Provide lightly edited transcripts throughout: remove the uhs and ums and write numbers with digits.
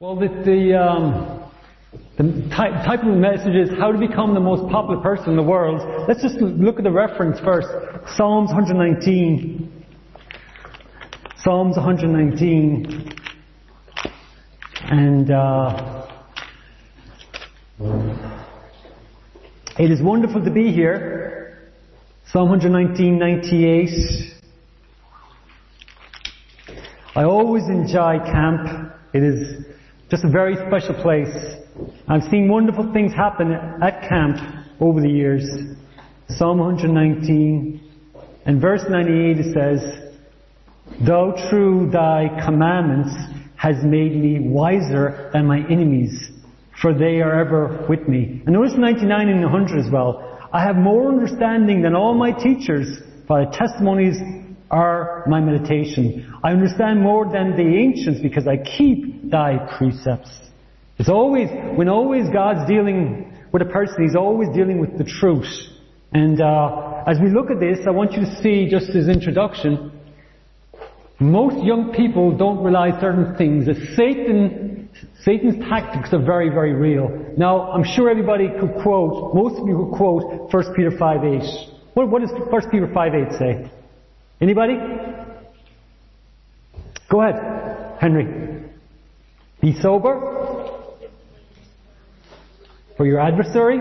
Well, the type of message is how to become the most popular person in the world. Let's just look at the reference first. Psalms 119. Psalms 119. And it is wonderful to be here. Psalm 119:98. I always enjoy camp. It is just a very special place. I've seen wonderful things happen at camp over the years. Psalm 119 and verse 98 it says, "Though through thy commandments has made me wiser than my enemies, for they are ever with me." And notice 99 and 100 as well. "I have more understanding than all my teachers, for thy testimonies are my meditation. I understand more than the ancients because I keep thy precepts." It's always, when God's dealing with a person, He's always dealing with the truth. And as we look at this, I want you to see, just as introduction, most young people don't realize certain things. That Satan's tactics are very, very real. Now, I'm sure everybody could quote, most of you could quote 1 Peter 5:8. What does 1 Peter 5:8 say? Anybody? Go ahead, Henry. "Be sober for your adversary.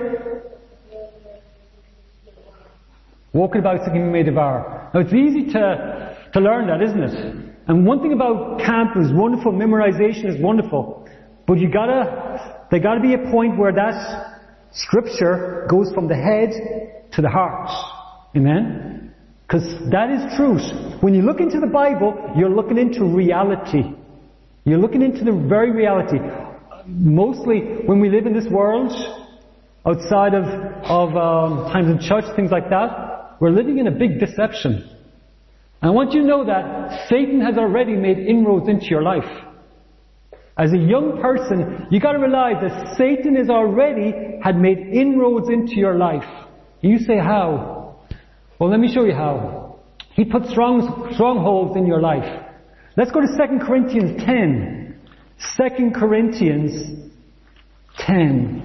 Walking about so you may devour." Now it's easy to learn that, isn't it? And one thing about camp is wonderful, memorization is wonderful. But there gotta be a point where that scripture goes from the head to the heart. Amen? Because that is truth. When you look into the Bible, you're looking into reality. You're looking into the very reality. Mostly when we live in this world, outside of times in church, things like that, we're living in a big deception. And I want you to know that Satan has already made inroads into your life. As a young person, you got to realize that Satan had made inroads into your life. You say, how? Well, let me show you how. He put strongholds in your life. Let's go to 2 Corinthians 10. 2 Corinthians 10.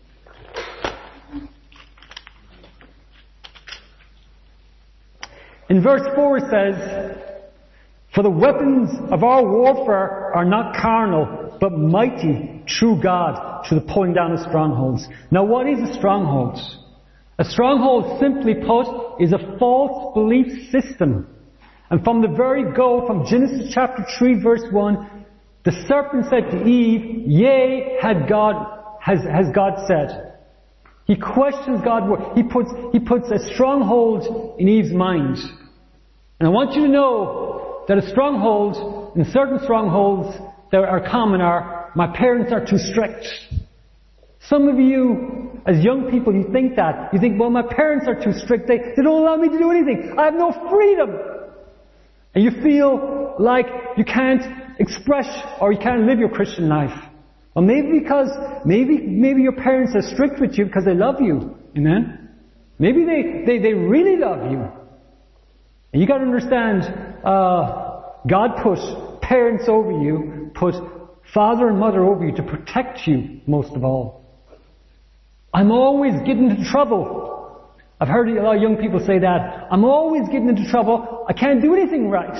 In verse 4 it says, "For the weapons of our warfare are not carnal, but mighty through God to the pulling down of strongholds." Now what is a stronghold? A stronghold, simply put, is a false belief system. And from the very go, from Genesis chapter 3 verse 1, the serpent said to Eve, "Yea, has God said." He questions God's word. He puts a stronghold in Eve's mind. And I want you to know that a stronghold, and certain strongholds that are common are, "My parents are too strict." Some of you, as young people, you think that. You think, "Well, my parents are too strict. They don't allow me to do anything. I have no freedom." And you feel like you can't express or you can't live your Christian life. Or maybe your parents are strict with you because they love you. Amen? Maybe they really love you. And you got to understand, God put parents over you, put father and mother over you to protect you most of all. "I'm always getting into trouble." I've heard a lot of young people say that. "I'm always getting into trouble. I can't do anything right."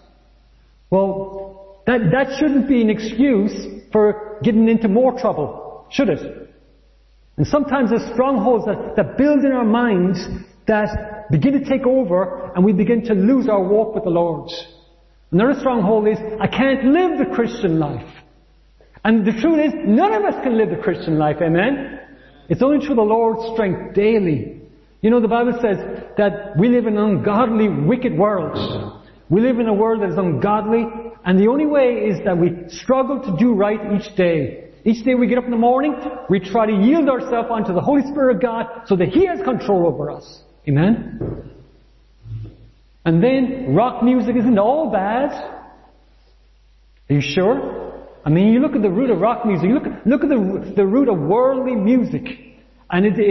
Well, that shouldn't be an excuse for getting into more trouble, should it? And sometimes there's strongholds that build in our minds that begin to take over and we begin to lose our walk with the Lord. Another stronghold is, "I can't live the Christian life." And the truth is, none of us can live the Christian life, amen? It's only through the Lord's strength daily. You know, the Bible says that we live in an ungodly, wicked world. We live in a world that is ungodly, and the only way is that we struggle to do right each day. Each day we get up in the morning, we try to yield ourselves unto the Holy Spirit of God so that He has control over us. Amen? And then, rock music isn't all bad. Are you sure? I mean, you look at the root of rock music, you look at the root of worldly music, and it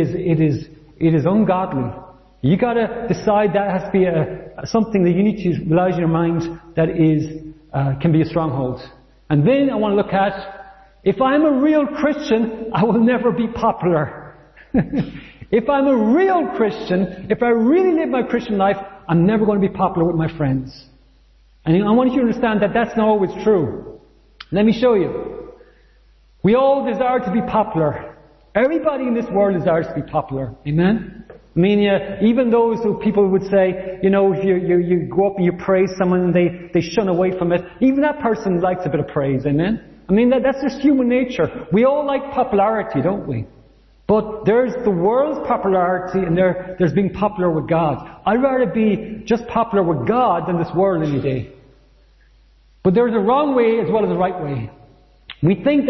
is ungodly. You gotta decide that has to be something that you need to realize in your mind that can be a stronghold. And then I want to look at, if I'm a real Christian, I will never be popular. If I'm a real Christian, if I really live my Christian life, I'm never going to be popular with my friends. And I want you to understand that that's not always true. Let me show you. We all desire to be popular. Everybody in this world desires to be popular. Amen? I mean, even those who people would say, you know, if you go up and you praise someone and they shun away from it, even that person likes a bit of praise. Amen? I mean, that's just human nature. We all like popularity, don't we? But there's the world's popularity and there's being popular with God. I'd rather be just popular with God than this world any day. But there's a wrong way as well as a right way. We think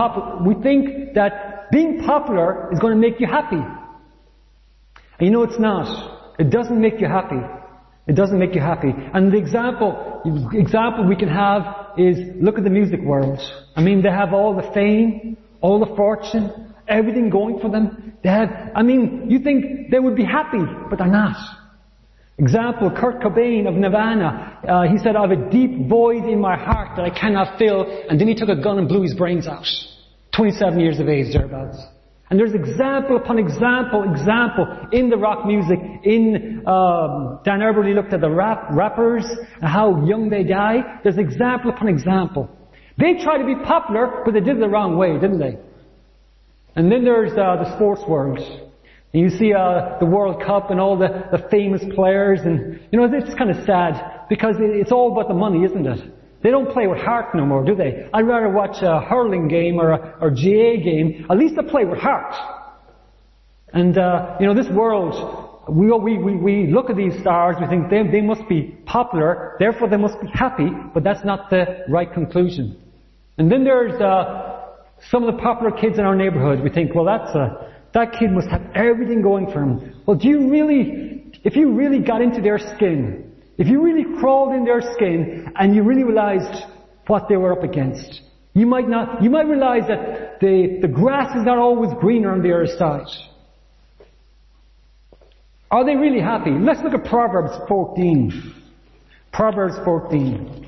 that being popular is going to make you happy. And you know it's not. It doesn't make you happy. It doesn't make you happy. And the example we can have is, look at the music world. I mean, they have all the fame, all the fortune, everything going for them. You think they would be happy, but they're not. Example, Kurt Cobain of Nirvana. He said, I have a deep void in my heart that I cannot fill. And then he took a gun and blew his brains out. 27 years of age, thereabouts. And there's example upon example in the rock music. Dan Eberly looked at the rappers and how young they die. There's example upon example. They tried to be popular, but they did it the wrong way, didn't they? And then there's the sports world. And you see the World Cup and all the famous players, and you know, it's kind of sad because it's all about the money, isn't it? They don't play with heart no more, do they? I'd rather watch a hurling game or a GA game. At least they play with heart. And this world, we look at these stars, we think they must be popular, therefore they must be happy, but that's not the right conclusion. And then there's some of the popular kids in our neighborhood. We think, well, that kid must have everything going for him. Well, if you really got into their skin, if you really crawled in their skin and you really realized what they were up against, you might realize that the grass is not always greener on the other side. Are they really happy? Let's look at Proverbs 14. Proverbs 14.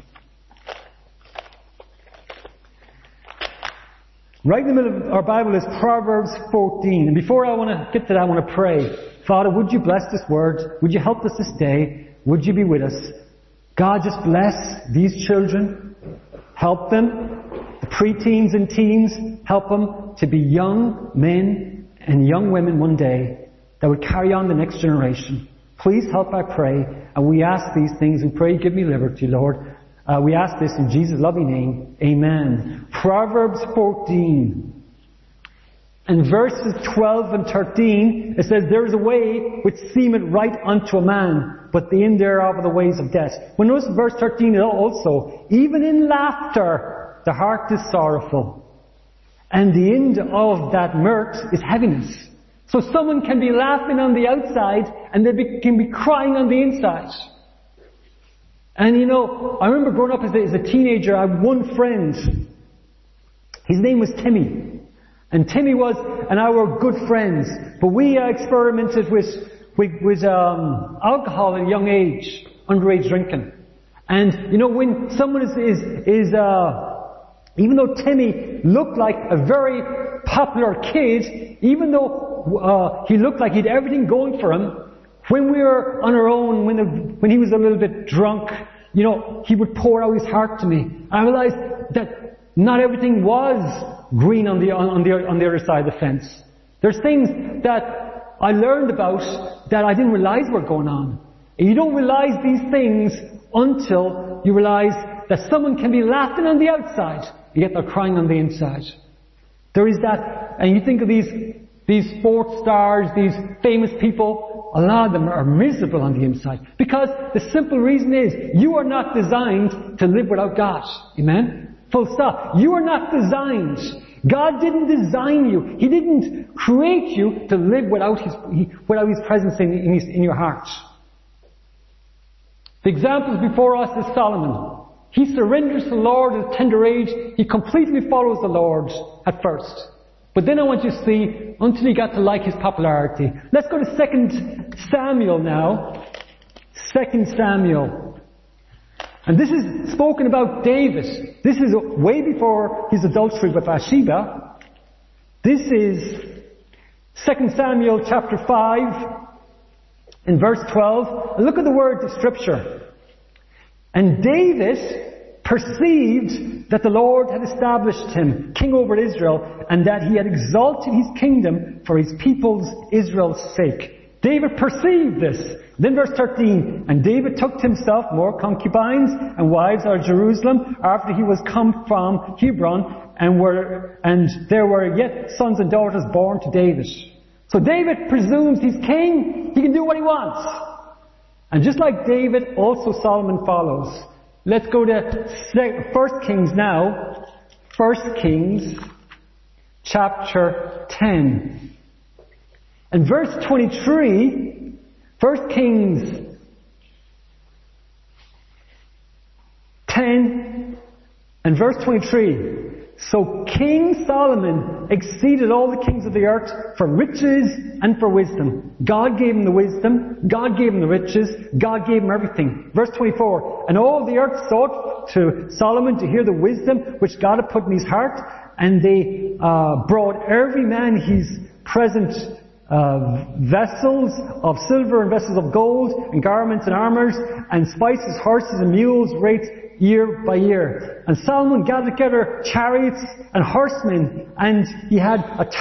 Right in the middle of our Bible is Proverbs 14. And before I want to get to that, I want to pray. Father, would you bless this word? Would you help us this day? Would you be with us? God, just bless these children. Help them. The preteens and teens, help them to be young men and young women one day that would carry on the next generation. Please help, I pray. And we ask these things. We pray, give me liberty, Lord. We ask this in Jesus' loving name. Amen. Proverbs 14. And verses 12 and 13, it says, there is a way which seemeth right unto a man, but the end thereof are the ways of death. Well, notice verse 13 also, even in laughter, the heart is sorrowful. And the end of that mirth is heaviness. So someone can be laughing on the outside, and they can be crying on the inside. And I remember growing up as a teenager, I had one friend. His name was Timmy. And Timmy and I were good friends. But we experimented with alcohol at a young age, underage drinking. And, when someone even though Timmy looked like a very popular kid, even though he looked like he had everything going for him, when we were on our own, when he was a little bit drunk, he would pour out his heart to me. I realized that not everything was green on the other side of the fence. There's things that I learned about that I didn't realize were going on. And you don't realize these things until you realize that someone can be laughing on the outside, and yet they're crying on the inside. There is that, and you think of these sports stars, these famous people, a lot of them are miserable on the inside. Because the simple reason is, you are not designed to live without God. Amen? Full stop. You are not designed. God didn't design you. He didn't create you to live without His presence in your heart. The examples before us is Solomon. He surrenders to the Lord at a tender age. He completely follows the Lord at first. But then I want you to see, until he got to like his popularity. Let's go to 2 Samuel now. 2 Samuel. And this is spoken about David. This is way before his adultery with Bathsheba. This is 2 Samuel chapter 5 in verse 12. And look at the words of Scripture. And David perceived that the Lord had established him king over Israel, and that he had exalted his kingdom for his people's Israel's sake. David perceived this. Then verse 13, and David took to himself more concubines and wives out of Jerusalem after he was come from Hebron, and there were yet sons and daughters born to David. So David presumes he's king, he can do what he wants. And just like David, also Solomon follows. Let's go to 1 Kings now. 1 Kings chapter 10. And verse 23, 1 Kings 10 and verse 23. So King Solomon exceeded all the kings of the earth for riches and for wisdom. God gave him the wisdom, God gave him the riches, God gave him everything. Verse 24. And all the earth sought to Solomon to hear the wisdom which God had put in his heart, and they brought every man his present vessels of silver and vessels of gold, and garments and armors, and spices, horses and mules, rates year by year. And Solomon gathered together chariots and horsemen, and he had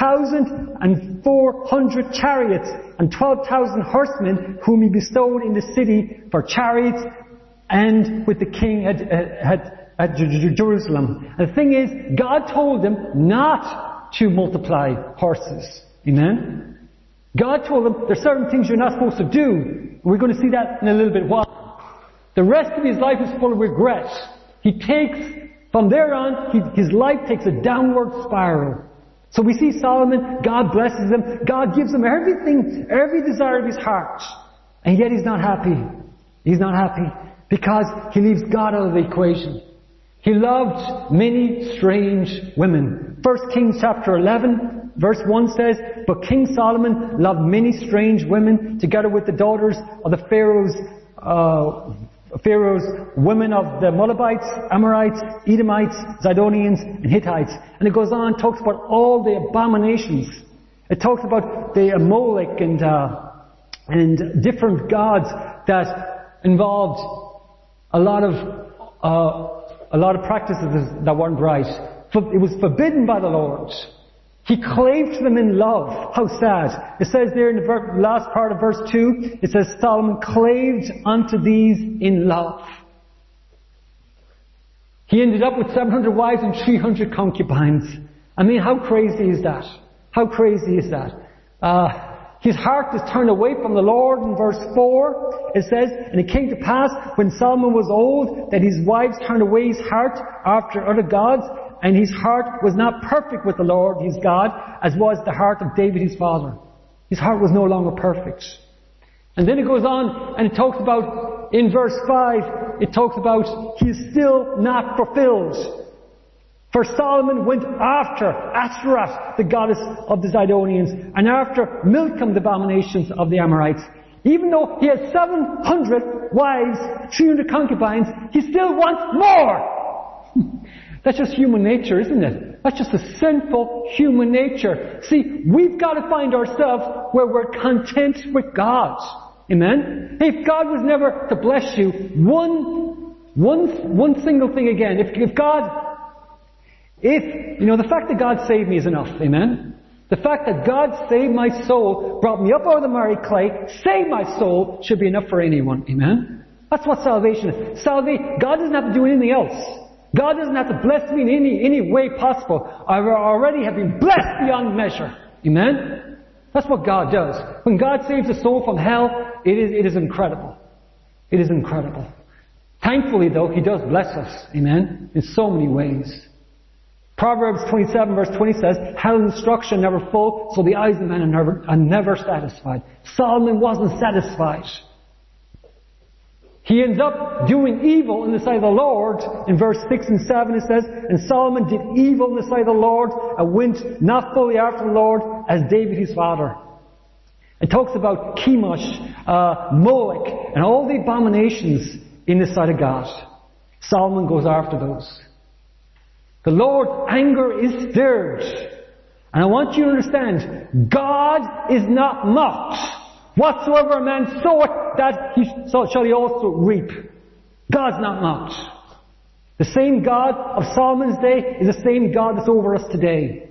1,400 chariots and 12,000 horsemen, whom he bestowed in the city for chariots, and with the king at Jerusalem. And the thing is, God told him not to multiply horses. Amen? God told him there's certain things you're not supposed to do. We're going to see that in a little bit while. The rest of his life is full of regret. From there on, his life takes a downward spiral. So we see Solomon, God blesses him, God gives him everything, every desire of his heart. And yet he's not happy. He's not happy because he leaves God out of the equation. He loved many strange women. 1 Kings chapter 11, verse 1 says, but King Solomon loved many strange women, together with the daughters of the Pharaoh's women of the Moabites, Amorites, Edomites, Zidonians, and Hittites. And it goes on and talks about all the abominations. It talks about the Molech and different gods that involved a lot of practices that weren't right. It was forbidden by the Lord. He clave to them in love. How sad. It says there in the last part of verse 2, it says Solomon claved unto these in love. He ended up with 700 wives and 300 concubines. I mean, how crazy is that? How crazy is that? His heart is turned away from the Lord. In verse 4, it says, and it came to pass when Solomon was old that his wives turned away his heart after other gods, and his heart was not perfect with the Lord his God, as was the heart of David his father. His heart was no longer perfect. And then it goes on and it talks about, in verse 5, it talks about he is still not fulfilled. For Solomon went after Ashtoreth, the goddess of the Zidonians, and after Milcom, the abominations of the Amorites. Even though he has 700 wives, 300 concubines, he still wants more. That's just human nature, isn't it? That's just a sinful human nature. See, we've got to find ourselves where we're content with God. Amen? If God was never to bless you, one single thing again, the fact that God saved me is enough. Amen? The fact that God saved my soul, brought me up out of the miry clay, saved my soul, should be enough for anyone. Amen? That's what salvation is. God doesn't have to do anything else. God doesn't have to bless me in any way possible. I already have been blessed beyond measure. Amen? That's what God does. When God saves a soul from hell, it is incredible. It is incredible. Thankfully, though, He does bless us. Amen? In so many ways. Proverbs 27 verse 20 says, hell and destruction never full, so the eyes of man are never satisfied. Solomon wasn't satisfied. He ends up doing evil in the sight of the Lord. In verse 6 and 7 it says, and Solomon did evil in the sight of the Lord, and went not fully after the Lord, as David his father. It talks about Chemosh, Molech, and all the abominations in the sight of God. Solomon goes after those. The Lord's anger is stirred. And I want you to understand, God is not mocked. Whatsoever a man soweth, that shall he also reap. God's not mocked. The same God of Solomon's day is the same God that's over us today.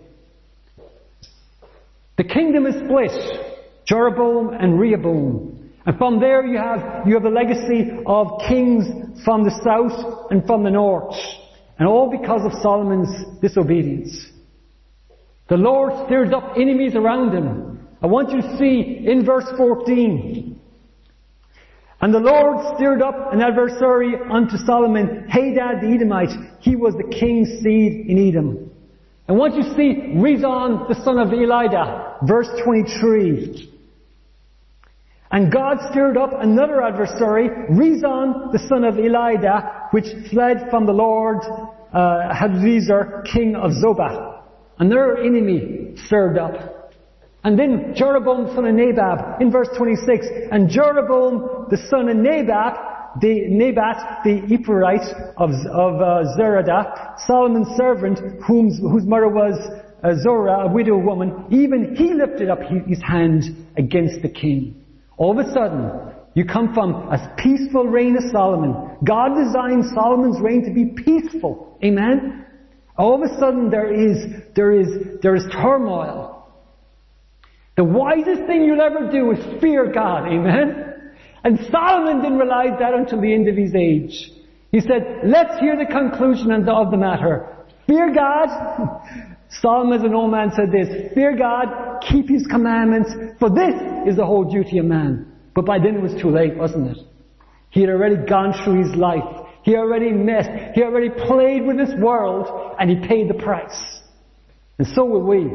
The kingdom is split. Jeroboam and Rehoboam. And from there you have the legacy of kings from the south and from the north. And all because of Solomon's disobedience. The Lord stirs up enemies around him. I want you to see in verse 14. And the Lord stirred up an adversary unto Solomon, Hadad the Edomite. He was the king's seed in Edom. And once you see Rezon the son of Elidah, verse 23. And God stirred up another adversary, Rezon the son of Elidah, which fled from the Lord Hadadezer, king of Zobah. Another enemy stirred up. And then Jeroboam son of Naboth, in verse 26. And Jeroboam the son of Nabat, the Ephraite of Zeradah, Solomon's servant, whose mother was Zorah, a widow woman, even he lifted up his hand against the king. All of a sudden, you come from a peaceful reign of Solomon. God designed Solomon's reign to be peaceful. Amen? All of a sudden there is turmoil. The wisest thing you'll ever do is fear God. Amen? And Solomon didn't realize that until the end of his age. He said, let's hear the conclusion of the matter. Fear God. Solomon as an old man said this, fear God, keep His commandments, for this is the whole duty of man. But by then it was too late, wasn't it? He had already gone through his life. He already messed. He already played with this world, and he paid the price. And so will we.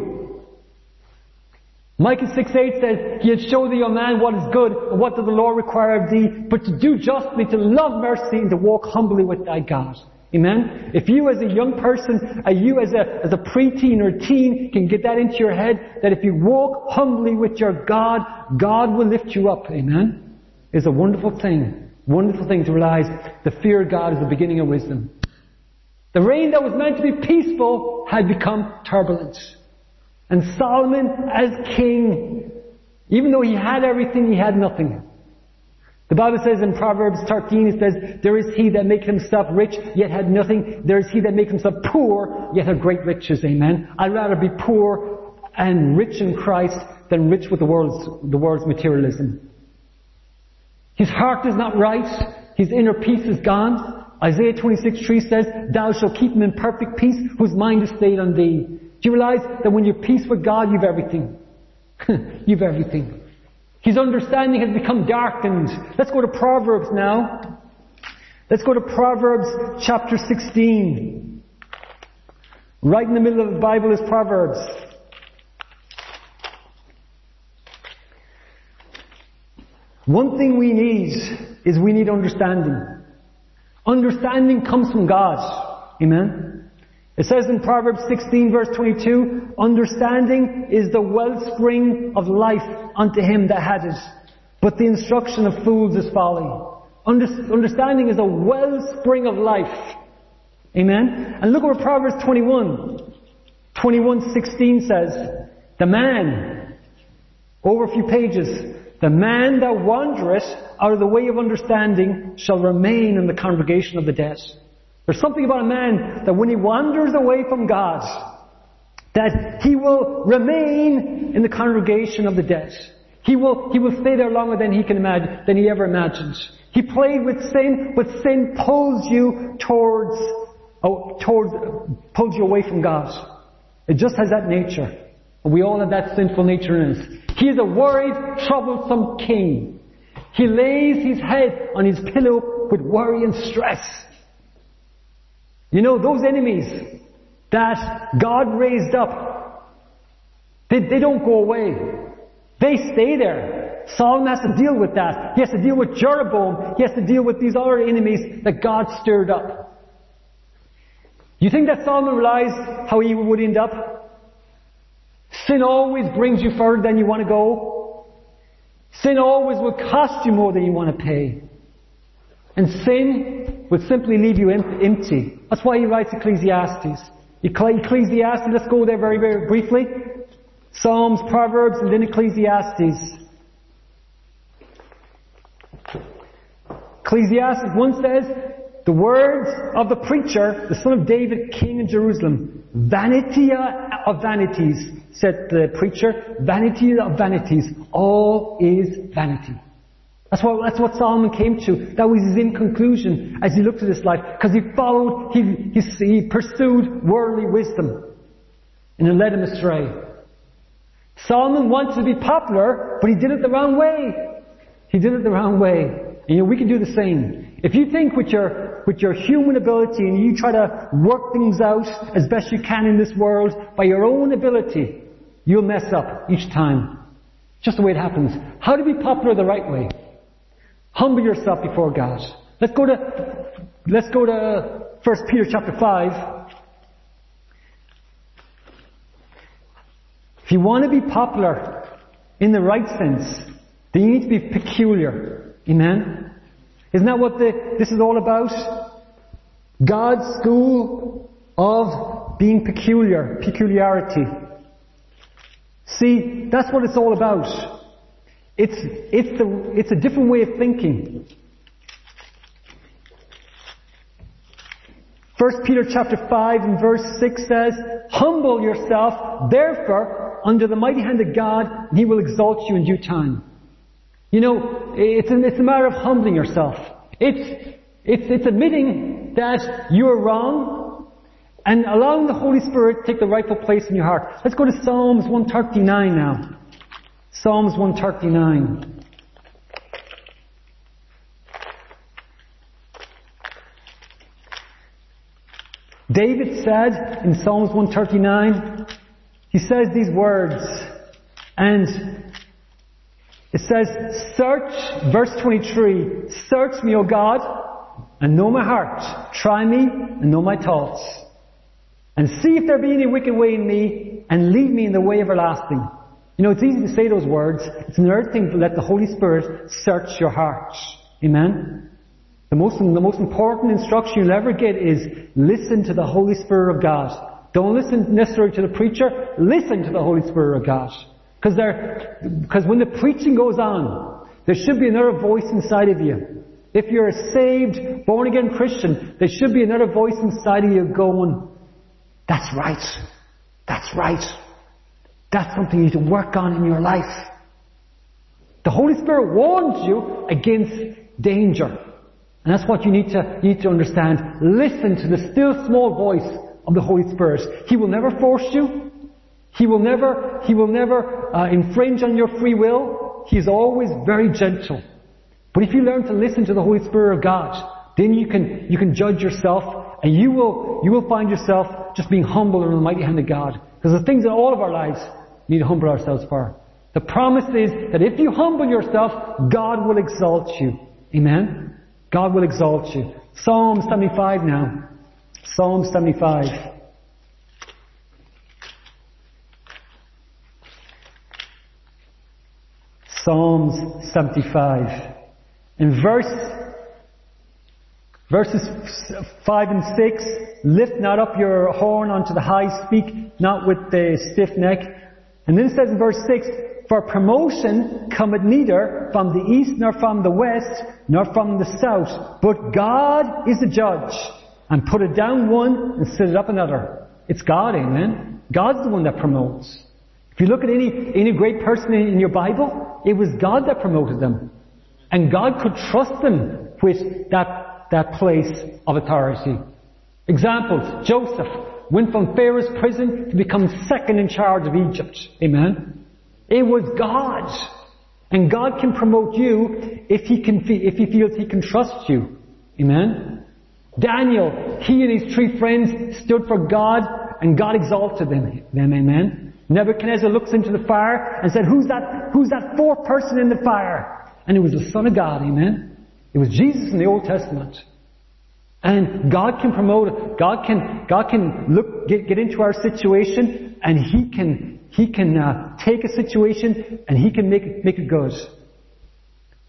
Micah 6:8 says, He hath showed thee, O man, what is good, and what does the Lord require of thee, but to do justly, to love mercy, and to walk humbly with thy God. Amen? If you as a young person, you as a preteen or teen can get that into your head, that if you walk humbly with your God, God will lift you up. Amen? It's a wonderful thing. Wonderful thing to realize the fear of God is the beginning of wisdom. The reign that was meant to be peaceful had become turbulent. And Solomon as king, even though he had everything, he had nothing. The Bible says in Proverbs 13, it says, there is he that maketh himself rich, yet had nothing. There is he that maketh himself poor, yet had great riches. Amen. I'd rather be poor and rich in Christ than rich with the world's materialism. His heart is not right. His inner peace is gone. Isaiah 26:3 says, thou shalt keep him in perfect peace, whose mind is stayed on thee. Do you realize that when you're peace with God, you've everything? You've everything. His understanding has become darkened. Let's go to Proverbs now. Let's go to Proverbs chapter 16. Right in the middle of the Bible is Proverbs. One thing we need is we need understanding. Understanding comes from God. Amen? It says in Proverbs 16 verse 22, understanding is the wellspring of life unto him that had it, but the instruction of fools is folly. Understanding is a wellspring of life. Amen? And look what Proverbs 21:16 says, the man, over a few pages, the man that wandereth out of the way of understanding shall remain in the congregation of the dead. There's something about a man that when he wanders away from God, that he will remain in the congregation of the dead. He will stay there longer than he ever imagined. He played with sin, but sin pulls you pulls you away from God. It just has that nature. And we all have that sinful nature in us. He is a worried, troublesome king. He lays his head on his pillow with worry and stress. You know, those enemies that God raised up, they don't go away. They stay there. Solomon has to deal with that. He has to deal with Jeroboam. He has to deal with these other enemies that God stirred up. You think that Solomon realized how he would end up? Sin always brings you further than you want to go. Sin always will cost you more than you want to pay. And sin will simply leave you empty. That's why he writes Ecclesiastes. Ecclesiastes, let's go there very, very briefly. Psalms, Proverbs, and then Ecclesiastes. Ecclesiastes 1 says, the words of the preacher, the son of David, king in Jerusalem. Vanity of vanities, said the preacher. Vanity of vanities. All is vanity. That's what Solomon came to. That was his end conclusion as he looked at his life. Because he pursued worldly wisdom. And it led him astray. Solomon wanted to be popular, but he did it the wrong way. He did it the wrong way. And we can do the same. If you think with your human ability and you try to work things out as best you can in this world by your own ability, you'll mess up each time. Just the way it happens. How to be popular the right way? Humble yourself before God. Let's go to 1 Peter chapter 5. If you want to be popular in the right sense, then you need to be peculiar. Amen? Isn't that what this is all about? God's school of being peculiar, peculiarity. See, that's what it's all about. It's a different way of thinking. 1 Peter chapter 5 and verse 6 says, humble yourself, therefore, under the mighty hand of God, and He will exalt you in due time. You know, it's a matter of humbling yourself. It's admitting that you're wrong and allowing the Holy Spirit to take the rightful place in your heart. Let's go to Psalms 139 now. Psalms 139. David said in Psalms 139, he says these words, and it says, search, verse 23, search me, O God, and know my heart. Try me and know my thoughts. And see if there be any wicked way in me, and lead me in the way everlasting. You know, it's easy to say those words. It's another thing to let the Holy Spirit search your heart. Amen? The most important instruction you'll ever get is listen to the Holy Spirit of God. Don't listen necessarily to the preacher. Listen to the Holy Spirit of God. Because when the preaching goes on, there should be another voice inside of you. If you're a saved, born-again Christian, there should be another voice inside of you going, that's right. That's right. That's something you need to work on in your life. The Holy Spirit warns you against danger. And that's what you need to understand. Listen to the still small voice of the Holy Spirit. He will never force you. He will never infringe on your free will. He is always very gentle. But if you learn to listen to the Holy Spirit of God, then you can judge yourself, and you will find yourself just being humble in the mighty hand of God. Because the things in all of our lives we need to humble ourselves for. The promise is that if you humble yourself, God will exalt you. Amen? God will exalt you. Psalm 75 now. Psalm 75. Psalms 75. In verses 5 and 6, lift not up your horn unto the high, speak not with the stiff neck. And then it says in verse 6, for promotion cometh neither from the east, nor from the west, nor from the south, but God is the judge, and put it down one and set it up another. It's God, amen? God's the one that promotes. If you look at any great person in your Bible, it was God that promoted them. And God could trust them with that place of authority. Examples, Joseph went from Pharaoh's prison to become second in charge of Egypt. Amen? It was God. And God can promote you if He feels He can trust you. Amen? Daniel, he and his 3 friends stood for God, and God exalted them. Amen? Nebuchadnezzar looks into the fire and said, who's that 4th person in the fire? And it was the Son of God. Amen? It was Jesus in the Old Testament. And God can promote it. God can get into our situation, and He can take a situation and He can make it good.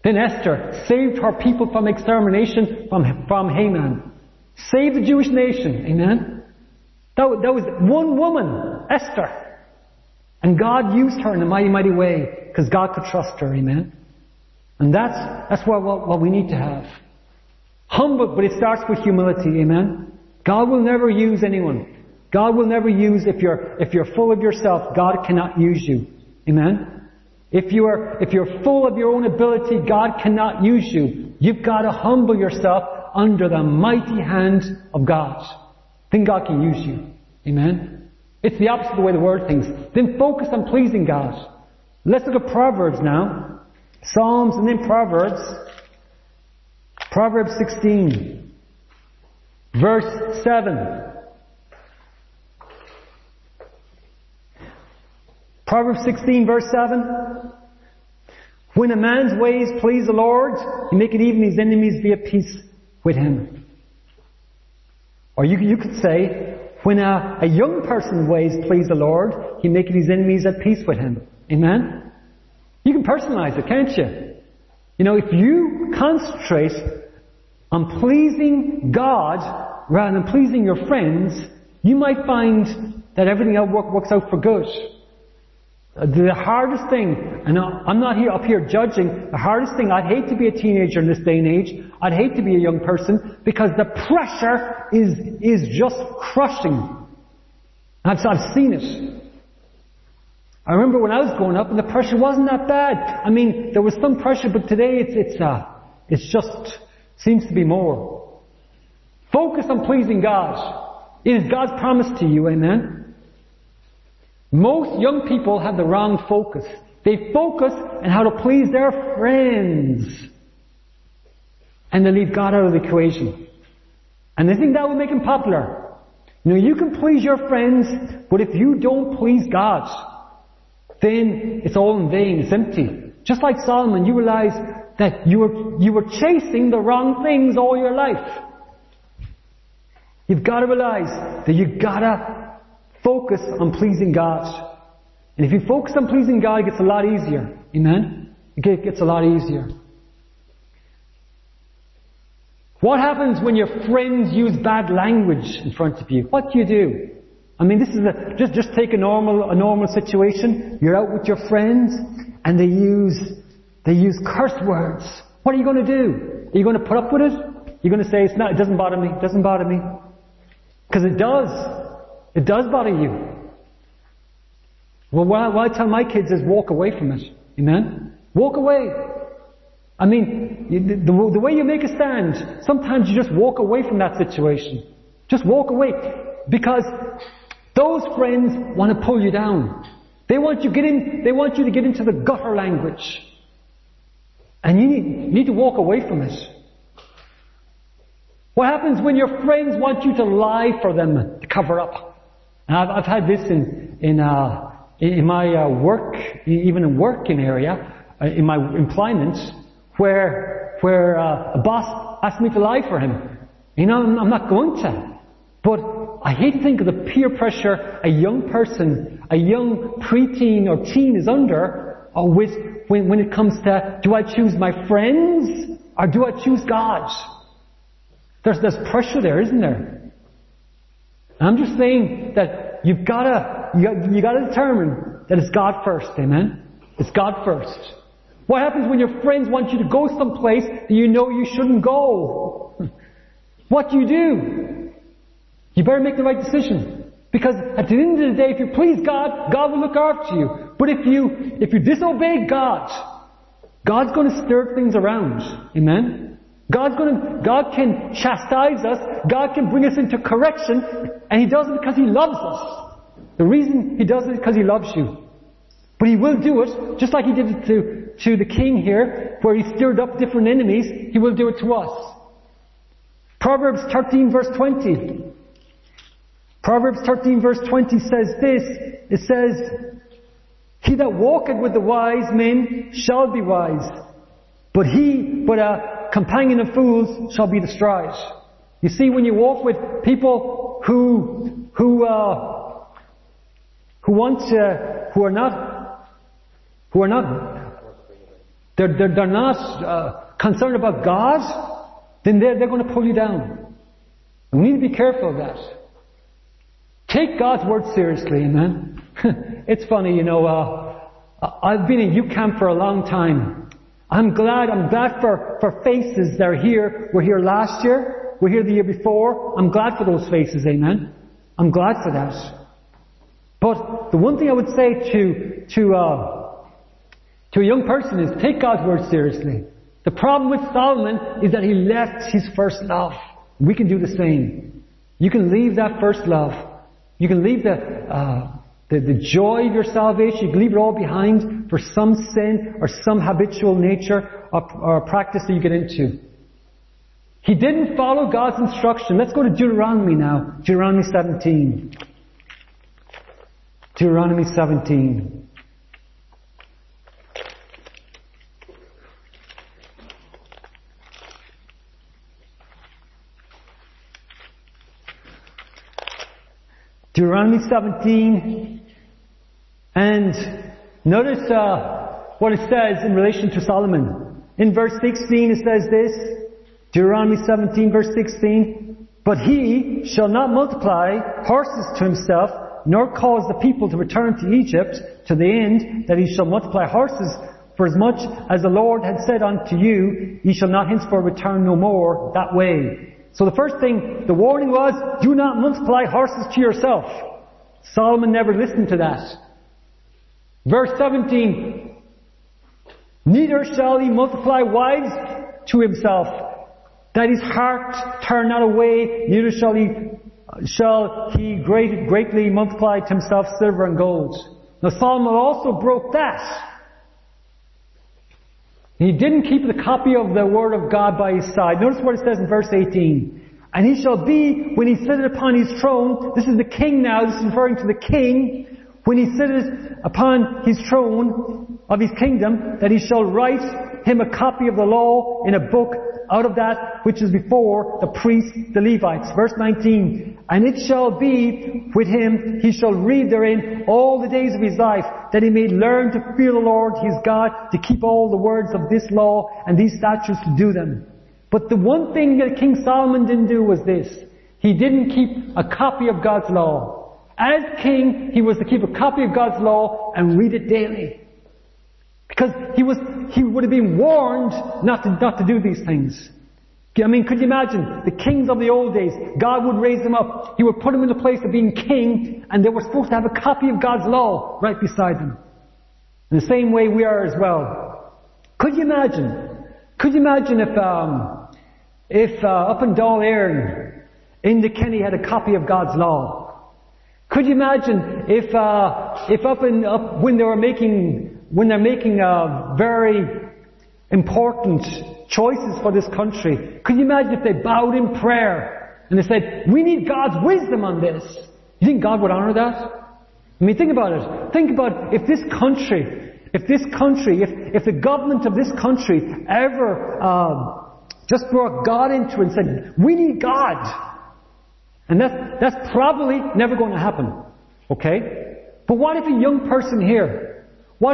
Then Esther saved her people from extermination from Haman. Saved the Jewish nation. Amen? That was one woman, Esther. And God used her in a mighty, mighty way because God could trust her. Amen? And that's what we need to have. Humble, but it starts with humility. Amen? God will never use anyone. God will never use, if you're full of yourself, God cannot use you. Amen? If you're full of your own ability, God cannot use you. You've got to humble yourself under the mighty hand of God. Then God can use you. Amen? It's the opposite of the way the Word thinks. Then focus on pleasing God. Let's look at Proverbs now. Psalms and then Proverbs. Proverbs 16. Verse 7. Proverbs 16 verse 7. When a man's ways please the Lord, he maketh even his enemies be at peace with him. Or you could say, when a young person's ways please the Lord, he maketh his enemies at peace with him. Amen? You can personalize it, can't you? You know, if you concentrate on pleasing God rather than pleasing your friends, you might find that everything else works out for good. The hardest thing, and I'm not up here judging, the hardest thing, I'd hate to be a teenager in this day and age. I'd hate to be a young person because the pressure is just crushing. I've seen it. I remember when I was growing up and the pressure wasn't that bad. I mean, there was some pressure, but today it's just seems to be more. Focus on pleasing God. It is God's promise to you, amen? Most young people have the wrong focus. They focus on how to please their friends. And they leave God out of the equation. And they think that will make them popular. You know, you can please your friends, but if you don't please God, then it's all in vain, it's empty. Just like Solomon, you realize that you were chasing the wrong things all your life. You've got to realize that you've got to focus on pleasing God. And if you focus on pleasing God, it gets a lot easier. Amen? It gets a lot easier. What happens when your friends use bad language in front of you? What do you do? I mean, this is just take a normal situation. You're out with your friends and they use curse words. What are you going to do? Are you going to put up with it? You're going to say, it doesn't bother me. It doesn't bother me. Because it does. It does bother you. Well, what I tell my kids is walk away from it. Amen? Walk away. I mean, the way you make a stand, sometimes you just walk away from that situation. Just walk away. Because those friends want to pull you down. They want you to get into the gutter language. And you need to walk away from it. What happens when your friends want you to lie for them, to cover up? And I've had this in my work, even in working area, in my employment, where a boss asked me to lie for him. You know, I'm not going to. But I hate to think of the peer pressure a young person, a young preteen or teen is under when it comes to, do I choose my friends or do I choose God? There's pressure there, isn't there? And I'm just saying that you gotta determine that it's God first, amen? It's God first. What happens when your friends want you to go someplace that you know you shouldn't go? What do? You better make the right decision. Because at the end of the day, if you please God, God will look after you. But if you disobey God, God's going to stir things around. Amen? God can chastise us. God can bring us into correction. And He does it because He loves us. The reason He does it is because He loves you. But He will do it, just like He did it to the king here, where He stirred up different enemies, He will do it to us. Proverbs 13 verse 20. Proverbs 13 verse 20 says this. It says, he that walketh with the wise men shall be wise, but a companion of fools shall be destroyed. You see, when you walk with people who they're not concerned about God, then they're going to pull you down. And we need to be careful of that. Take God's word seriously, amen. It's funny, I've been in youth camp for a long time. I'm glad for faces that are here. We're here last year. We're here the year before. I'm glad for those faces, amen. I'm glad for that. But the one thing I would say to a young person is take God's word seriously. The problem with Solomon is that he left his first love. We can do the same. You can leave that first love. You can leave the joy of your salvation. You can leave it all behind for some sin or some habitual nature or practice that you get into. He didn't follow God's instruction. Let's go to Deuteronomy now. Deuteronomy 17. Deuteronomy 17. Deuteronomy 17. And notice what it says in relation to Solomon. In verse 16 it says this. Deuteronomy 17 verse 16, but he shall not multiply horses to himself, nor cause the people to return to Egypt, to the end that he shall multiply horses, for as much as the Lord had said unto you, ye shall not henceforth return no more that way. So the first thing, the warning was, do not multiply horses to yourself. Solomon never listened to that. Verse 17, neither shall he multiply wives to himself, that his heart turn not away, neither shall he greatly multiply to himself silver and gold. Now Solomon also broke that. He didn't keep the copy of the word of God by his side. Notice what it says in verse 18. And he shall be, when he sitteth upon his throne, this is the king now, this is referring to the king, when he sitteth upon his throne of his kingdom, that he shall write him a copy of the law in a book out of that which is before the priests, the Levites. Verse 19. And it shall be with him, he shall read therein all the days of his life, that he may learn to fear the Lord his God, to keep all the words of this law and these statutes to do them. But the one thing that King Solomon didn't do was this. He didn't keep a copy of God's law. As king, he was to keep a copy of God's law and read it daily. Because he would have been warned not to do these things. I mean, could you imagine the kings of the old days? God would raise them up. He would put them in the place of being king, and they were supposed to have a copy of God's law right beside them. In the same way we are as well. Could you imagine if up in Dáil Éireann, Enda Kenny had a copy of God's law? Could you imagine if when they're making very important choices for this country, could you imagine if they bowed in prayer and they said, we need God's wisdom on this? You think God would honor that? I mean, think about it. Think about if the government of this country ever just brought God into it and said, we need God. And that's probably never going to happen. Okay? But what if a young person here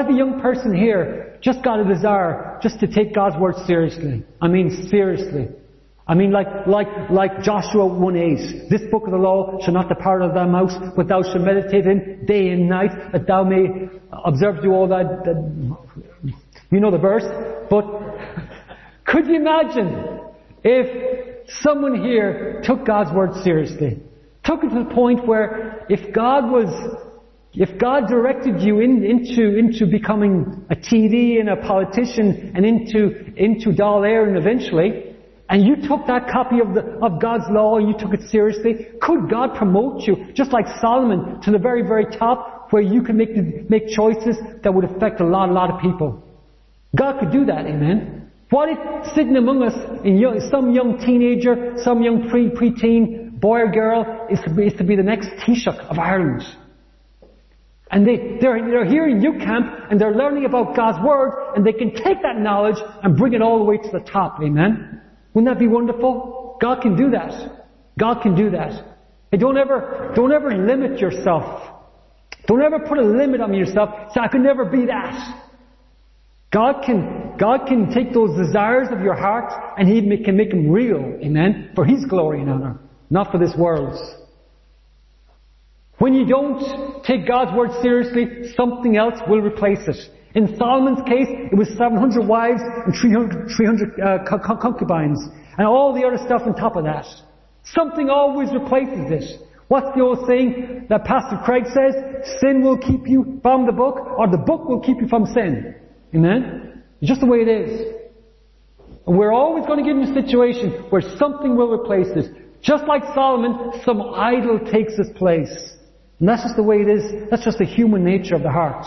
just got a desire just to take God's word seriously? I mean, seriously. I mean, like Joshua 1:8. This book of the law shall not depart out of thy mouth, but thou shalt meditate in day and night, that thou may observe to do all that. You know the verse. But could you imagine if someone here took God's word seriously? Took it to the point where if God directed you into becoming a TD and a politician and into Dáil Éireann eventually, and you took that copy of God's law and you took it seriously, could God promote you, just like Solomon, to the very, very top where you can make choices that would affect a lot of people? God could do that, amen? What if sitting among us, some young teenager, some young preteen boy or girl is to be the next Taoiseach of Ireland? And they're here in youth camp and they're learning about God's Word and they can take that knowledge and bring it all the way to the top. Amen? Wouldn't that be wonderful? God can do that. God can do that. Hey, don't ever limit yourself. Don't ever put a limit on yourself. Say, I could never be that. God can God can take those desires of your heart and He can make them real. Amen? For His glory and honor, not for this world's. When you don't take God's word seriously, something else will replace it. In Solomon's case, it was 700 wives and 300 concubines. And all the other stuff on top of that. Something always replaces it. What's the old saying that Pastor Craig says? Sin will keep you from the book, or the book will keep you from sin. Amen? It's just the way it is. And we're always going to get in a situation where something will replace this. Just like Solomon, some idol takes its place. And that's just the way it is. That's just the human nature of the heart.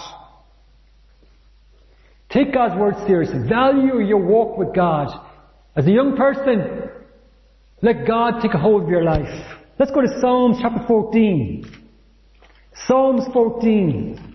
Take God's word seriously. Value your walk with God. As a young person, let God take a hold of your life. Let's go to Psalms chapter 14. Psalms 14.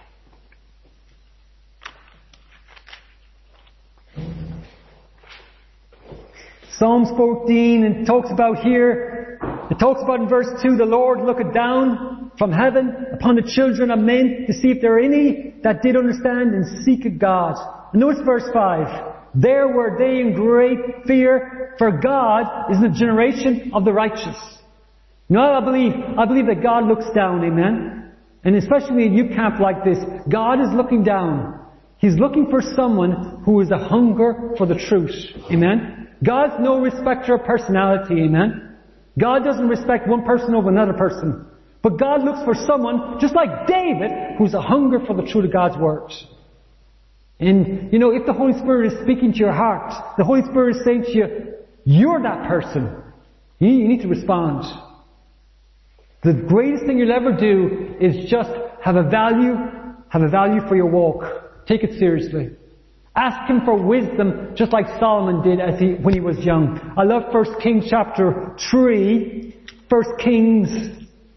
Psalms 14, and it talks about in verse 2, the Lord looketh down from heaven upon the children of men to see if there are any that did understand and seeketh God. And notice verse 5. There were they in great fear, for God is in the generation of the righteous. Now I believe that God looks down, amen? And especially in a youth camp like this, God is looking down. He's looking for someone who is a hunger for the truth, amen? God's no respecter of personality, amen? God doesn't respect one person over another person. But God looks for someone, just like David, who's a hunger for the truth of God's Word. And, if the Holy Spirit is speaking to your heart, the Holy Spirit is saying to you, you're that person. You need to respond. The greatest thing you'll ever do is just have a value for your walk. Take it seriously. Ask Him for wisdom, just like Solomon did when he was young. I love 1 Kings chapter 3. 1 Kings.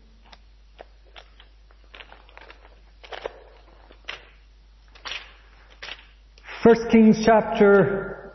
First Kings chapter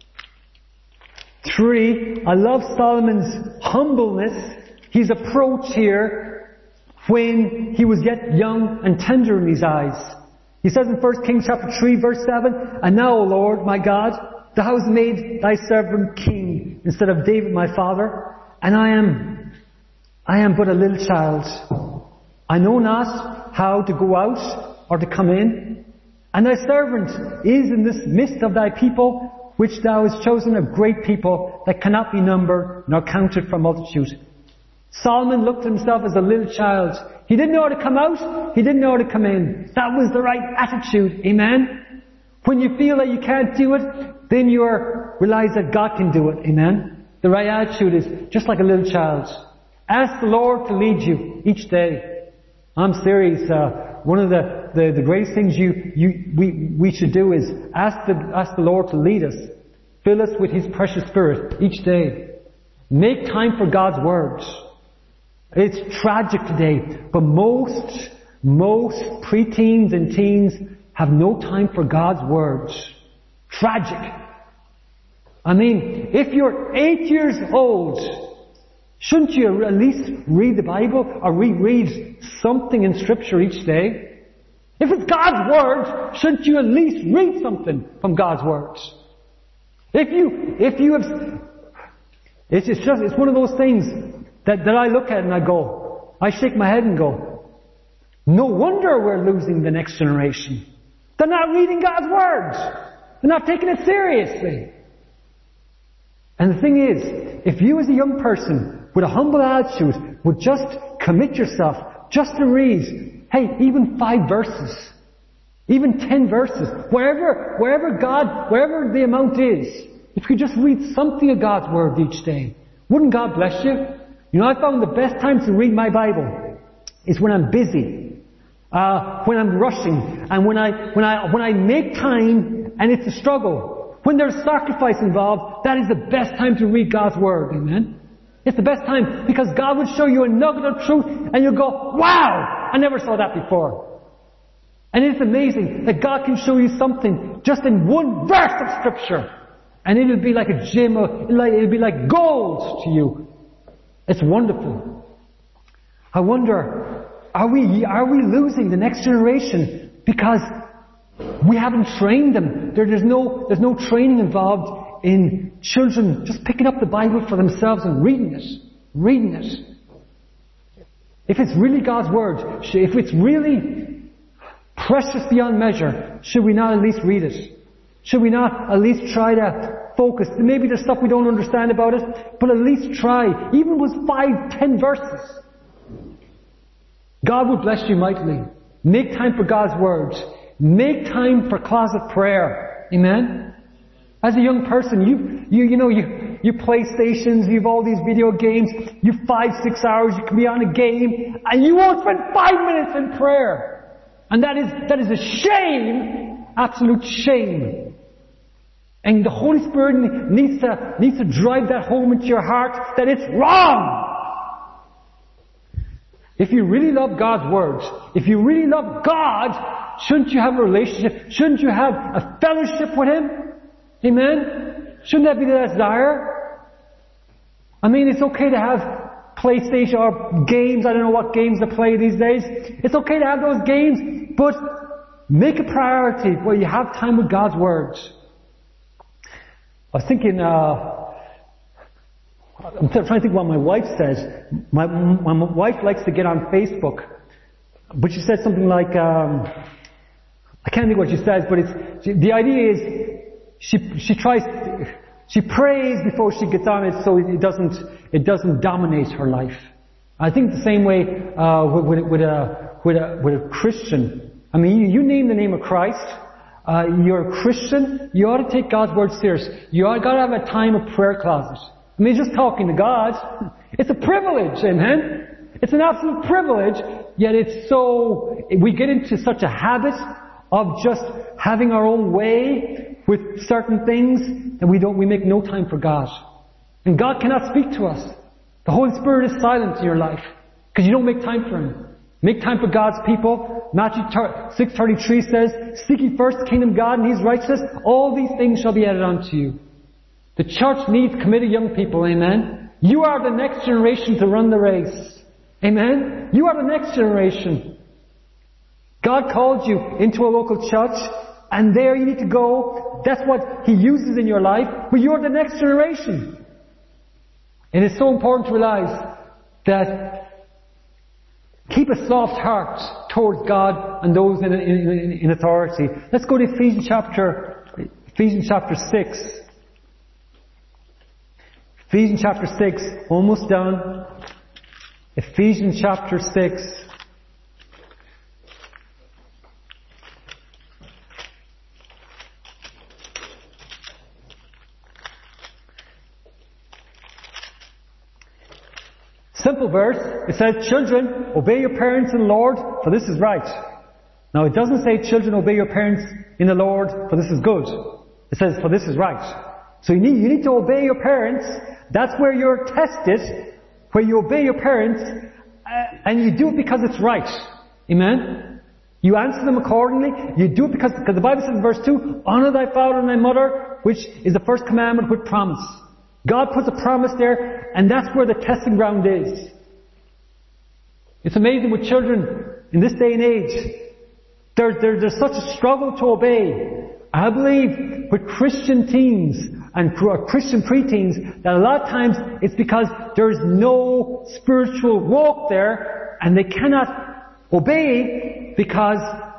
3. I love Solomon's humbleness. His approach here when he was yet young and tender in his eyes. He says in 1 Kings chapter 3 verse 7, And now, O Lord, my God, Thou hast made Thy servant king instead of David my father, and I am but a little child. I know not how to go out or to come in. And Thy servant is in this midst of Thy people, which Thou hast chosen, a great people that cannot be numbered nor counted for multitude. Solomon looked at himself as a little child. He didn't know how to come out. He didn't know how to come in. That was the right attitude. Amen? When you feel that you can't do it, then you realize that God can do it. Amen? The right attitude is just like a little child. Ask the Lord to lead you each day. I'm serious. One of the greatest things we should do is ask the Lord to lead us. Fill us with His precious Spirit each day. Make time for God's words. It's tragic today, but most preteens and teens have no time for God's words. Tragic. I mean, if you're 8 years old, shouldn't you at least read the Bible or reread something in Scripture each day? If it's God's Word, shouldn't you at least read something from God's words? It's one of those things that I look at and I shake my head and go, no wonder we're losing the next generation. They're not reading God's words. They're not taking it seriously. And the thing is, if you as a young person with a humble attitude would just commit yourself just to read, even 5 verses, even 10 verses, wherever the amount is, if you just read something of God's Word each day, wouldn't God bless you? I found the best time to read my Bible is when I'm busy, when I'm rushing, and when I make time and it's a struggle. When there's sacrifice involved, that is the best time to read God's Word. Amen? It's the best time because God will show you a nugget of truth and you'll go, wow, I never saw that before. And it's amazing that God can show you something just in one verse of Scripture. And it'll be like a gem, it'll be like gold to you. It's wonderful. I wonder, are we losing the next generation because We haven't trained them. There's no training involved in children just picking up the Bible for themselves and reading it. If it's really God's Word, if it's really precious beyond measure, should we not at least read it? Should we not at least try to focus? Maybe there's stuff we don't understand about it, but at least try. Even with 5-10 verses. God will bless you mightily. Make time for God's Word. Make time for closet prayer. Amen? As a young person, you play stations, you have all these video games, you 5-6 hours, you can be on a game, and you won't spend 5 minutes in prayer. And that is a shame, absolute shame. And the Holy Spirit needs to drive that home into your heart that it's wrong. If you really love God's Word, if you really love God, shouldn't you have a relationship? Shouldn't you have a fellowship with Him? Amen? Shouldn't that be the desire? I mean, it's okay to have PlayStation or games. I don't know what games they play these days. It's okay to have those games, but make a priority where you have time with God's Word. I was thinking, I'm trying to think what my wife says. My wife likes to get on Facebook, but she said something like, I can't think what she says, but the idea is she prays before she gets on it so it doesn't dominate her life. I think the same way with a Christian. I mean, you name the name of Christ. You're a Christian. You ought to take God's Word serious. You ought to have a time of prayer closet. I mean, just talking to God. It's a privilege, amen? It's an absolute privilege, yet we get into such a habit of just having our own way with certain things that we make no time for God. And God cannot speak to us. The Holy Spirit is silent in your life because you don't make time for Him. Make time for God's people. Matthew 6:33 says, "Seek ye first the kingdom of God and His righteousness, all these things shall be added unto you." The church needs committed young people, amen? You are the next generation to run the race. Amen? You are the next generation. God called you into a local church, and there you need to go. That's what He uses in your life, but you're the next generation. And it's so important to realize that keep a soft heart towards God and those in authority. Let's go to Ephesians chapter 6. Ephesians chapter 6, almost done. Ephesians chapter 6. Simple verse. It says, "Children, obey your parents in the Lord, for this is right." Now it doesn't say, "Children, obey your parents in the Lord, for this is good." It says, "For this is right." So you need to obey your parents. That's where you're tested, where you obey your parents, and you do it because it's right. Amen? You answer them accordingly. You do it because the Bible says in verse 2, "Honor thy father and thy mother," which is the first commandment with promise. God puts a promise there, and that's where the testing ground is. It's amazing with children in this day and age. There's such a struggle to obey. I believe with Christian teens and Christian preteens that a lot of times it's because there's no spiritual walk there and they cannot obey because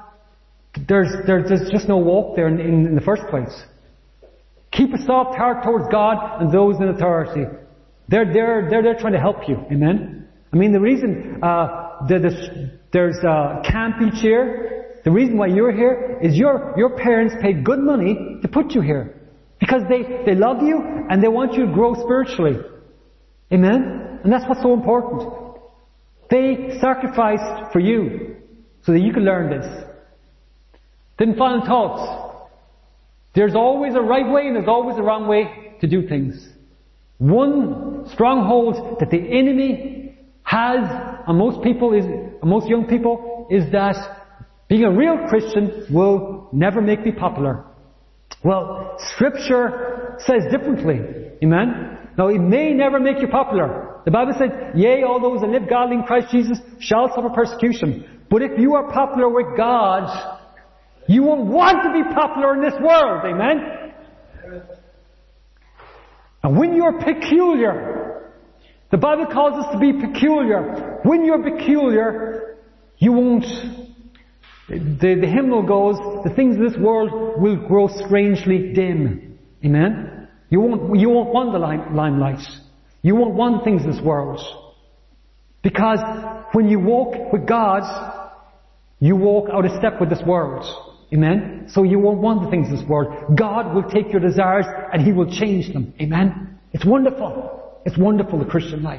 there's just no walk there in the first place. Keep a soft heart towards God and those in authority. They're there trying to help you. Amen? I mean, the reason there's camp each year, the reason why you're here is your parents paid good money to put you here. Because they love you and they want you to grow spiritually. Amen? And that's what's so important. They sacrificed for you so that you could learn this. Then final thoughts. There's always a right way and there's always a wrong way to do things. One stronghold that the enemy has on most young people is that being a real Christian will never make me popular. Well, Scripture says differently. Amen? Now, it may never make you popular. The Bible says, "Yea, all those that live godly in Christ Jesus shall suffer persecution." But if you are popular with God, You won't want to be popular in this world. Amen? And when you're peculiar, the Bible calls us to be peculiar. When you're peculiar, you won't... The hymnal goes, the things of this world will grow strangely dim. Amen? You won't want the limelight. You won't want things of this world. Because when you walk with God, you walk out of step with this world. Amen? So you won't want the things of this world. God will take your desires and He will change them. Amen? It's wonderful. It's wonderful, the Christian life.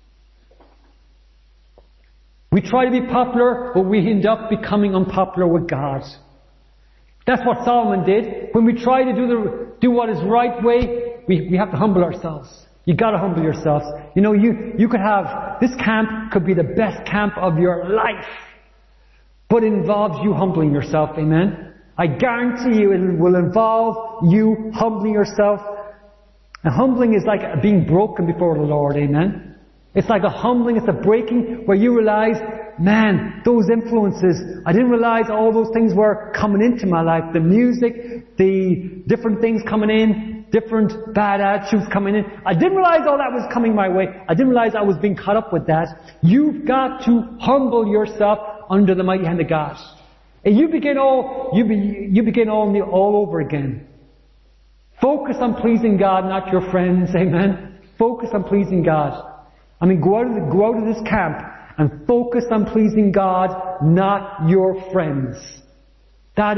We try to be popular, but we end up becoming unpopular with God. That's what Solomon did. When we try to do what is right way, we have to humble ourselves. You got to humble yourselves. You know, you could have, this camp could be the best camp of your life. But it involves you humbling yourself. Amen? I guarantee you it will involve you humbling yourself. And humbling is like being broken before the Lord. Amen? It's like a humbling, it's a breaking where you realize, man, those influences, I didn't realize all those things were coming into my life. The music, the different things coming in, different bad attitudes coming in. I didn't realize all that was coming my way. I didn't realize I was being caught up with that. You've got to humble yourself under the mighty hand of God. And you begin all over again. Focus on pleasing God, not your friends. Amen? Focus on pleasing God. I mean, go out of this camp and focus on pleasing God, not your friends. That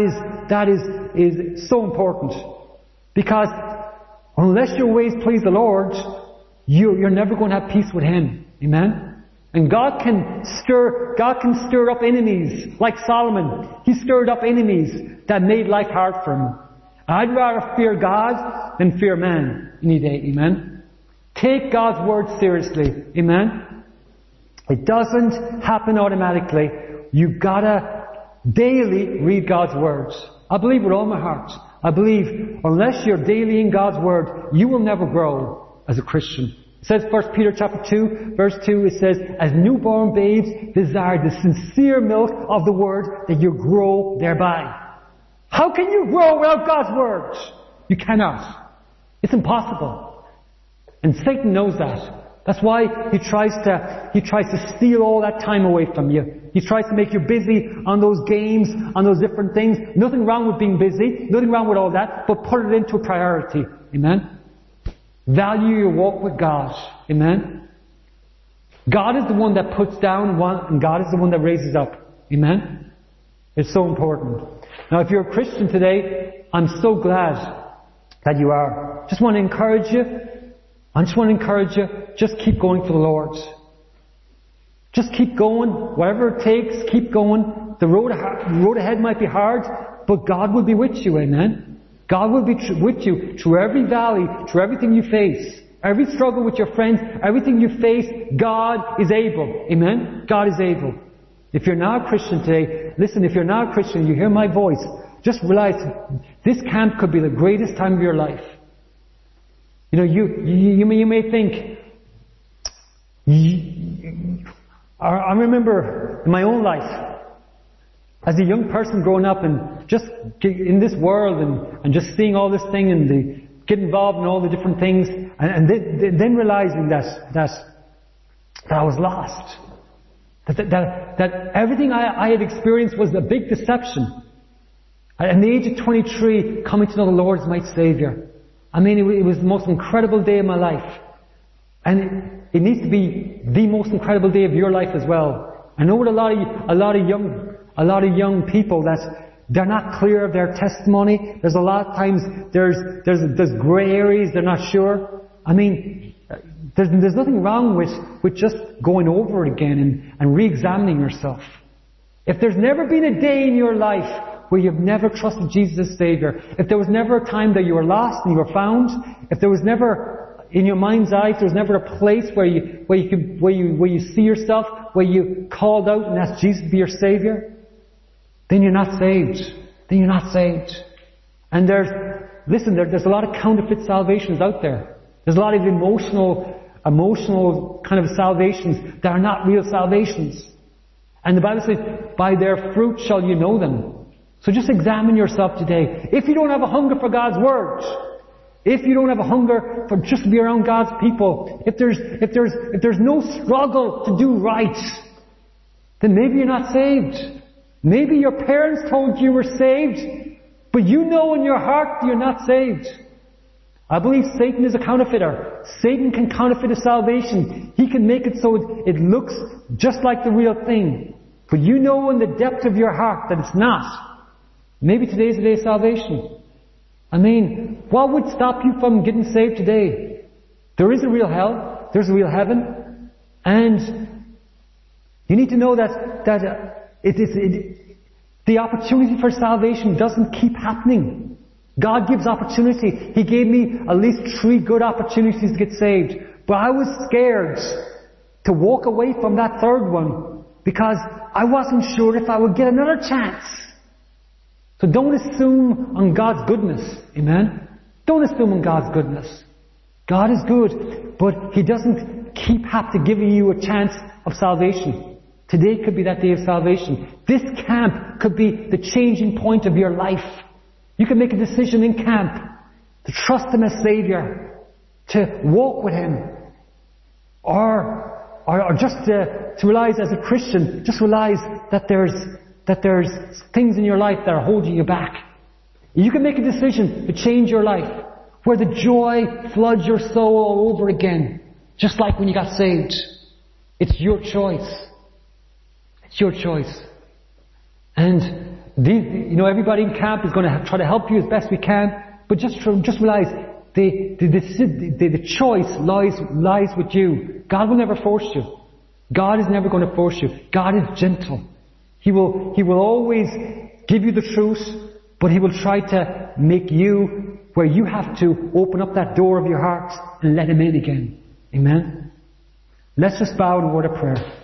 is so important. Because unless your ways please the Lord, you're never going to have peace with Him. Amen? And God can stir up enemies like Solomon. He stirred up enemies that made life hard for him. I'd rather fear God than fear man any day. Amen? Take God's Word seriously. Amen? It doesn't happen automatically. You've got to daily read God's Word. I believe with all my heart. I believe unless you're daily in God's Word, you will never grow as a Christian. It says 1 Peter chapter 2, verse 2, it says, as newborn babes desire the sincere milk of the Word that you grow thereby. How can you grow without God's Word? You cannot. It's impossible. And Satan knows that. That's why he tries to steal all that time away from you. He tries to make you busy on those games, on those different things. Nothing wrong with being busy. Nothing wrong with all that. But put it into a priority. Amen? Value your walk with God. Amen? God is the one that puts down one, and God is the one that raises up. Amen? It's so important. Now, if you're a Christian today, I'm so glad that you are. Just want to encourage you. Just keep going for the Lord. Just keep going. Whatever it takes, keep going. The road ahead might be hard, but God will be with you. Amen? God will be with you through every valley, through everything you face. Every struggle with your friends, everything you face, God is able. Amen? God is able. If you're not a Christian today, listen, if you're not a Christian, you hear my voice, just realize this camp could be the greatest time of your life. You know, you may think, I remember in my own life, as a young person growing up and just in this world and just seeing all this thing and get involved in all the different things and then realizing that I was lost. That everything I had experienced was a big deception. At the age of 23, coming to know the Lord as my Savior. I mean, it was the most incredible day of my life. And it needs to be the most incredible day of your life as well. I know with a lot of young people that they're not clear of their testimony. There's a lot of times there's grey areas, they're not sure. I mean, there's nothing wrong with just going over it again and re-examining yourself. If there's never been a day in your life where you've never trusted Jesus as Savior, if there was never a time that you were lost and you were found, if there was never, in your mind's eye, if there was never a place where you see yourself, where you called out and asked Jesus to be your Savior, then you're not saved. Then you're not saved. And there's a lot of counterfeit salvations out there. There's a lot of emotional kind of salvations that are not real salvations. And the Bible says, by their fruit shall you know them. So just examine yourself today. If you don't have a hunger for God's Word, if you don't have a hunger for just to be around God's people, if there's no struggle to do right, then maybe you're not saved. Maybe your parents told you were saved, but you know in your heart you're not saved. I believe Satan is a counterfeiter. Satan can counterfeit a salvation. He can make it so it looks just like the real thing. But you know in the depth of your heart that it's not. Maybe today's the day of salvation. I mean, what would stop you from getting saved today? There is a real hell. There's a real heaven. And you need to know that the opportunity for salvation doesn't keep happening. God gives opportunity. He gave me at least 3 good opportunities to get saved. But I was scared to walk away from that 3rd one because I wasn't sure if I would get another chance. So don't assume on God's goodness. Amen? Don't assume on God's goodness. God is good, but He doesn't have to give you a chance of salvation. Today could be that day of salvation. This camp could be the changing point of your life. You can make a decision in camp to trust Him as Savior, to walk with Him, or just to realize as a Christian, just realize that there's things in your life that are holding you back. You can make a decision to change your life, where the joy floods your soul all over again, just like when you got saved. It's your choice. It's your choice. And everybody in camp is going to try to help you as best we can, but just realize the choice lies with you. God will never force you. God is never going to force you. God is gentle. He will always give you the truth, but He will try to make you where you have to open up that door of your heart and let Him in again. Amen? Let's just bow in a word of prayer.